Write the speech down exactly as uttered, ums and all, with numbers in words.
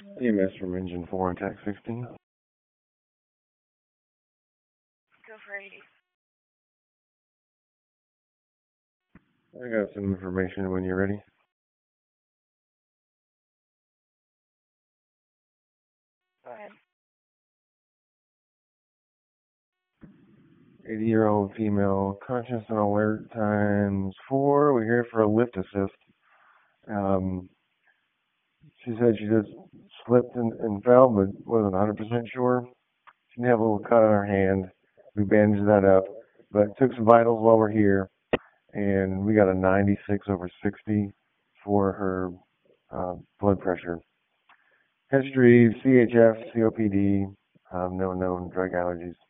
E M S from Engine four and Tac sixteen. Go for eighty. I got some information when you're ready. Go ahead. eighty-year-old female, conscious and alert, times four. We're here for a lift assist. Um, she said she just slipped and, and fell, but wasn't one hundred percent sure. She did have a little cut on her hand. We bandaged that up, but took some vitals while we're here, and we got a ninety-six over sixty for her uh, blood pressure. History, C H F, C O P D, um, no known drug allergies.